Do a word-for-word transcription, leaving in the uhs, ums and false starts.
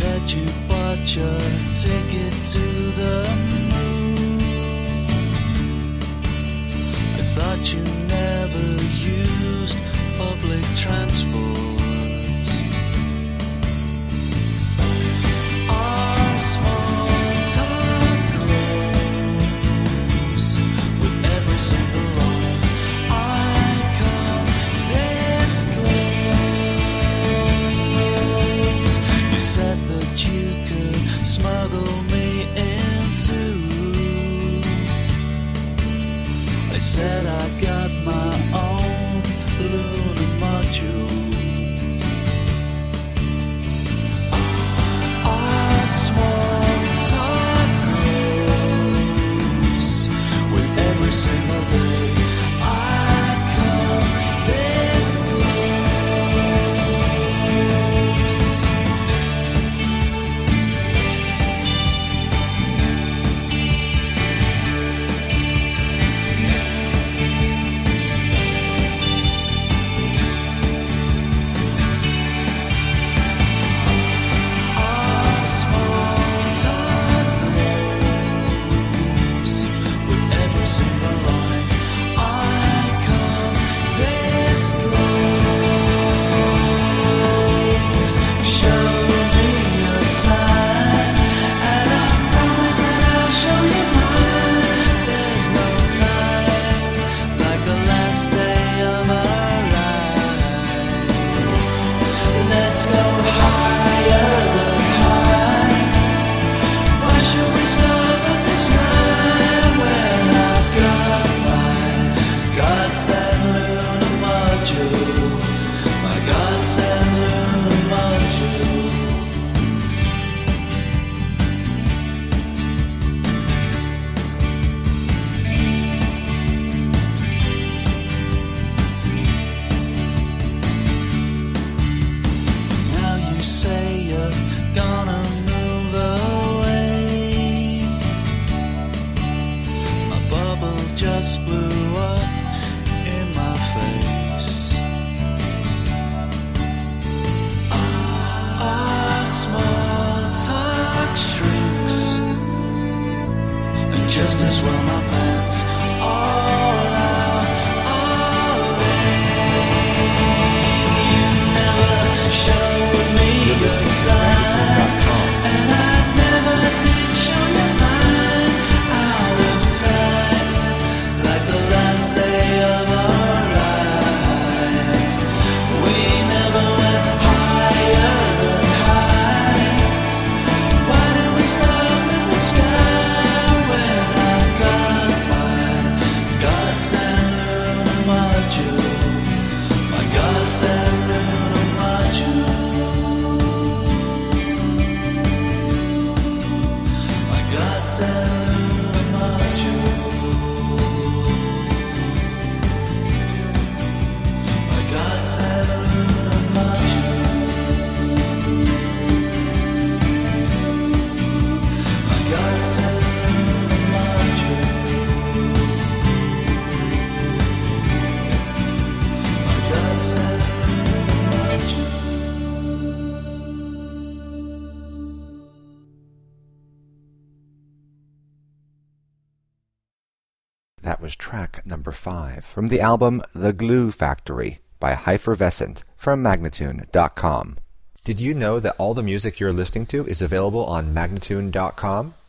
said you bought your ticket to the moon. I thought you never used public transport. Our small talk grows with every single line. I come this close. You said that you could smuggle me into. I said I got my own lunar module. Our small talk grows with every single day. I come this close. Our small talk grows with every single line. I come this close. Show me your sign, and I promise that I'll show you mine. There's no time like the last day of our lives. Let's go higher than high. Why should we stop at the sky when I've got my God-sent lunar module? My God-sent lunar module. Now you say you're gonna move away. My bubble just blew up in my face. Our small talk shrinks, and just as well my pants all out already. You never showed me your sign, and I never did show you mine. Out of time, like the last day of our lives. We never went higher than high. Why did we stop at the sky when I've got my God-sent lunar module? My God-sent lunar module. My God-sent lunar module. My God-sent lunar module. My God-sent lunar module. My God-sent lunar module. That was track number five from the album The Glue Factory by Hypervescent from Magnatune dot com. Did you know that all the music you're listening to is available on Magnatune dot com?